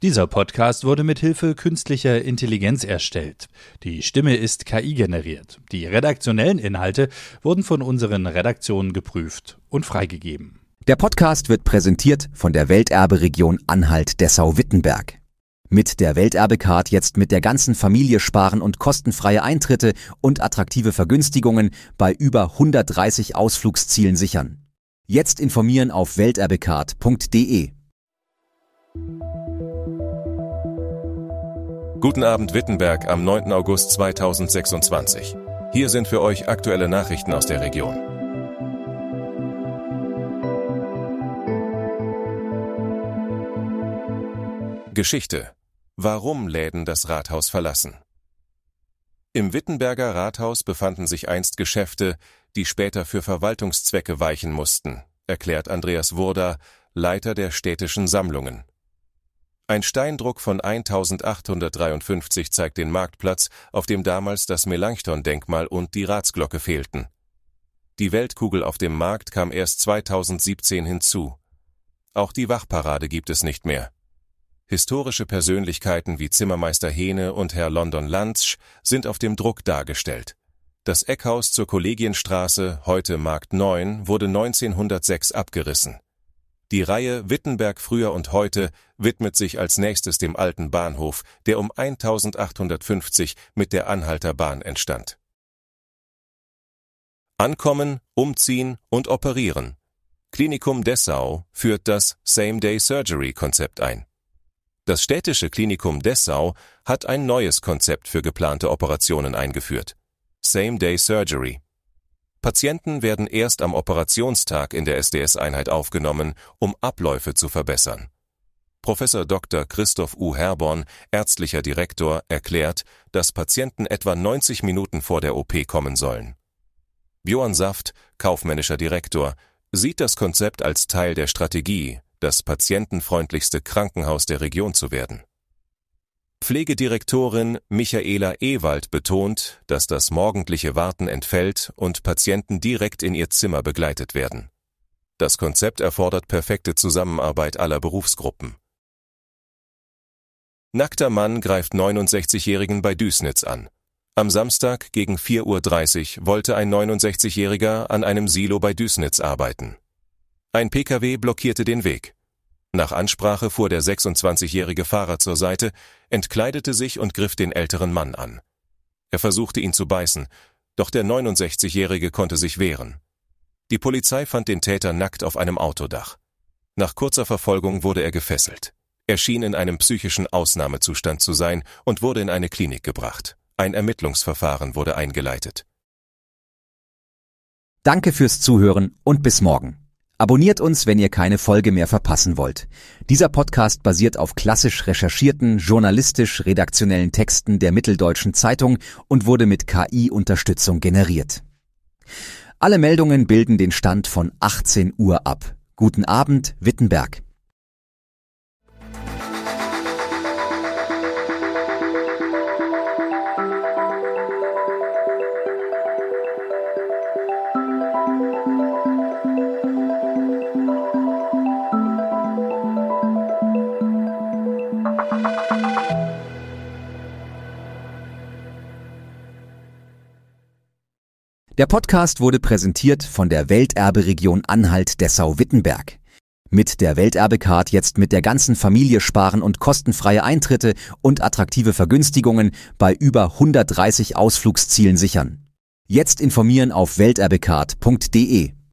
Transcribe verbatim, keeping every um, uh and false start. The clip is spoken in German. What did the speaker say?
Dieser Podcast wurde mit Hilfe künstlicher Intelligenz erstellt. Die Stimme ist K I generiert. Die redaktionellen Inhalte wurden von unseren Redaktionen geprüft und freigegeben. Der Podcast wird präsentiert von der Welterbe-Region Anhalt-Dessau-Wittenberg. Mit der Welterbe-Card jetzt mit der ganzen Familie sparen und kostenfreie Eintritte und attraktive Vergünstigungen bei über hundertdreißig Ausflugszielen sichern. Jetzt informieren auf welterbecard punkt de. Guten Abend Wittenberg am neunten August zweitausendsechsundzwanzig. Hier sind für euch aktuelle Nachrichten aus der Region. Geschichte: Warum Läden das Rathaus verlassen? Im Wittenberger Rathaus befanden sich einst Geschäfte, die später für Verwaltungszwecke weichen mussten, erklärt Andreas Wurda, Leiter der städtischen Sammlungen. Ein Steindruck von eintausendachthundertdreiundfünfzig zeigt den Marktplatz, auf dem damals das Melanchthon-Denkmal und die Ratsglocke fehlten. Die Weltkugel auf dem Markt kam erst zweitausendsiebzehn hinzu. Auch die Wachparade gibt es nicht mehr. Historische Persönlichkeiten wie Zimmermeister Hehne und Herr London Lantsch sind auf dem Druck dargestellt. Das Eckhaus zur Kollegienstraße, heute Markt neun, wurde neunzehnhundertsechs abgerissen. Die Reihe Wittenberg früher und heute widmet sich als nächstes dem alten Bahnhof, der um eintausendachthundertfünfzig mit der Anhalter Bahn entstand. Ankommen, umziehen und operieren. Klinikum Dessau führt das Same-Day-Surgery-Konzept ein. Das städtische Klinikum Dessau hat ein neues Konzept für geplante Operationen eingeführt: Same-Day-Surgery. Patienten werden erst am Operationstag in der S D S-Einheit aufgenommen, um Abläufe zu verbessern. Professor Doktor Christoph U. Herborn, ärztlicher Direktor, erklärt, dass Patienten etwa neunzig Minuten vor der O P kommen sollen. Björn Saft, kaufmännischer Direktor, sieht das Konzept als Teil der Strategie, das patientenfreundlichste Krankenhaus der Region zu werden. Pflegedirektorin Michaela Ewald betont, dass das morgendliche Warten entfällt und Patienten direkt in ihr Zimmer begleitet werden. Das Konzept erfordert perfekte Zusammenarbeit aller Berufsgruppen. Nackter Mann greift neunundsechzigjährigen bei Düßnitz an. Am Samstag gegen vier Uhr dreißig wollte ein neunundsechzigjähriger an einem Silo bei Düßnitz arbeiten. Ein P K W blockierte den Weg. Nach Ansprache fuhr der sechsundzwanzigjährige Fahrer zur Seite, entkleidete sich und griff den älteren Mann an. Er versuchte ihn zu beißen, doch der neunundsechzigjährige konnte sich wehren. Die Polizei fand den Täter nackt auf einem Autodach. Nach kurzer Verfolgung wurde er gefesselt. Er schien in einem psychischen Ausnahmezustand zu sein und wurde in eine Klinik gebracht. Ein Ermittlungsverfahren wurde eingeleitet. Danke fürs Zuhören und bis morgen. Abonniert uns, wenn ihr keine Folge mehr verpassen wollt. Dieser Podcast basiert auf klassisch recherchierten, journalistisch-redaktionellen Texten der Mitteldeutschen Zeitung und wurde mit K I-Unterstützung generiert. Alle Meldungen bilden den Stand von achtzehn Uhr ab. Guten Abend, Wittenberg. Der Podcast wurde präsentiert von der Welterbe-Region Anhalt-Dessau-Wittenberg. Mit der Welterbe-Card jetzt mit der ganzen Familie sparen und kostenfreie Eintritte und attraktive Vergünstigungen bei über hundertdreißig Ausflugszielen sichern. Jetzt informieren auf welterbecard punkt de.